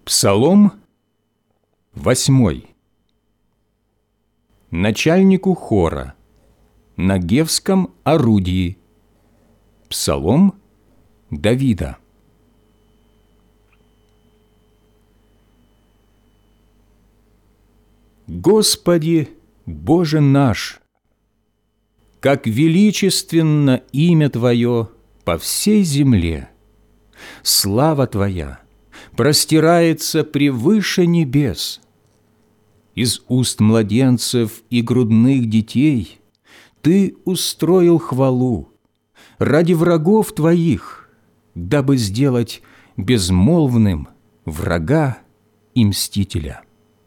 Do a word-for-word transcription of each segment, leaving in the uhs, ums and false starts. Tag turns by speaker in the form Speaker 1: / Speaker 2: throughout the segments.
Speaker 1: Псалом восьмой. Начальнику хора на гевском орудии. Псалом Давида. Господи, Боже наш, как величественно имя Твое по всей земле! Слава Твоя простирается превыше небес. Из уст младенцев и грудных детей Ты устроил хвалу ради врагов Твоих, дабы сделать безмолвным врага и мстителя.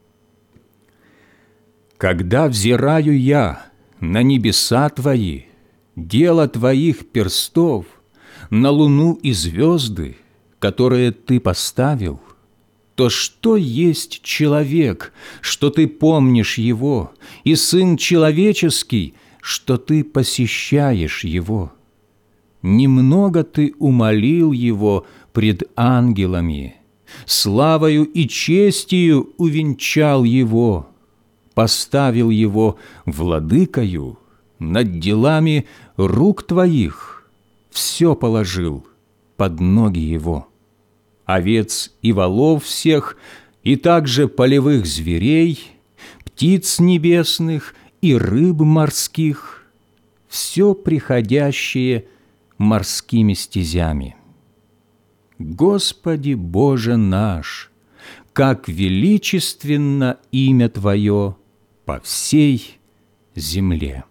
Speaker 1: Когда взираю я на небеса Твои, дело Твоих перстов, на луну и звезды, которые Ты поставил, то что есть человек, что Ты помнишь его, и сын человеческий, что Ты посещаешь его? Немного Ты умолил его пред ангелами, славою и честию увенчал его, поставил его владыкою над делами рук Твоих, все положил под ноги его. Овец и волов всех, и также полевых зверей, птиц небесных и рыб морских, все приходящее морскими стезями. Господи Боже наш, как величественно имя Твое по всей земле!